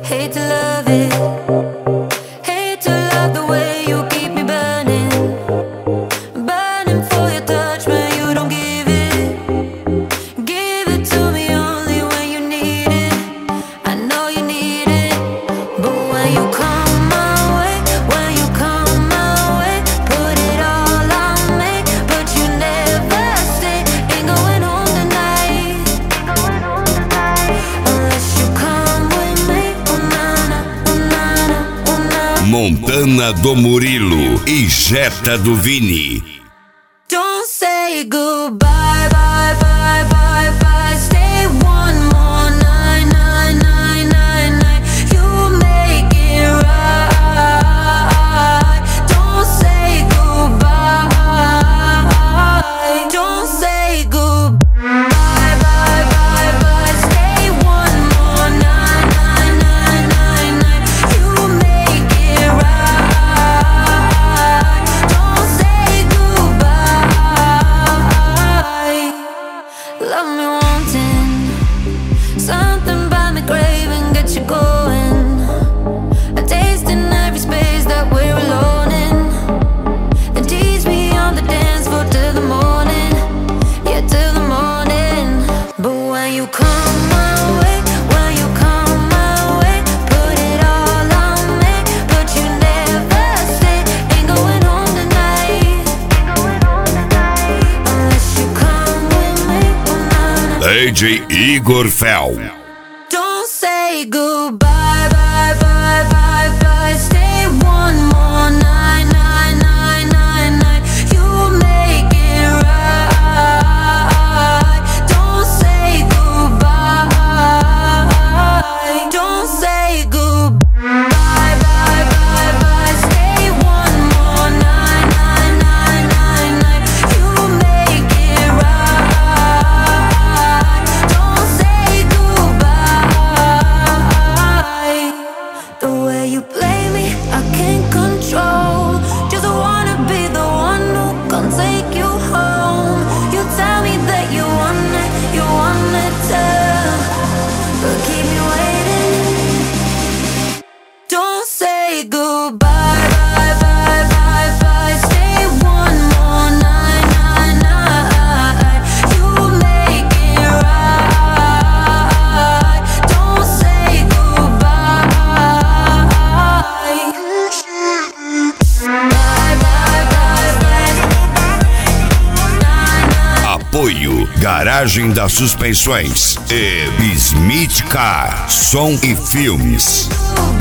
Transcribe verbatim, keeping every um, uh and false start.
Hate to love it. Hate to love the way you keep me burning. Burning for your touch, but you don't give it. Give it to me only when you need it. I know you need it. But when you come my way, when you come my way, put it all on me, but you never stay. Ain't going home tonight. Ain't going home tonight. Unless you come with me. Oh nana, oh nana, oh nana. Montana do Murilo e Jetta do Vini. Don't say goodbye, bye, bye, bye, bye. Stay one more night, night, night, night, night. You make it right. Don't say goodbye. Don't say goodbye, bye, bye, bye. Stay one more night, night, night, night, night. You make it right. Don't say goodbye. Love me wanting something by me craving, get you going. A taste in every space that we're alone in. Then tease me on the dance floor till the morning. Yeah, till the morning. But when you come my way, when you come my way, put it all on me, but you never stay. Ain't going home tonight. Ain't going home tonight. Unless you come with me. Oh nana. D J Igor Fel. Don't say goodbye, bye, bye, bye, bye. Stay one more night, night, night, night, night. You make it right. Don't say goodbye. Don't say goodbye, bye, bye, bye. Stay one more night, night, night, night, night. You make it right. Don't say goodbye. The way you play me, I can't control. Just wanna be the one who can take you home. You tell me that you want it, you want it too, but keep me waiting. Don't say goodbye, bye, bye, bye, bye. Stay one more night, night, night. You make it right. Don't say goodbye. Bye, bye, bye, bye. Nine, nine. Apoio Garagem das Suspensões e Smith Car, Som e Filmes.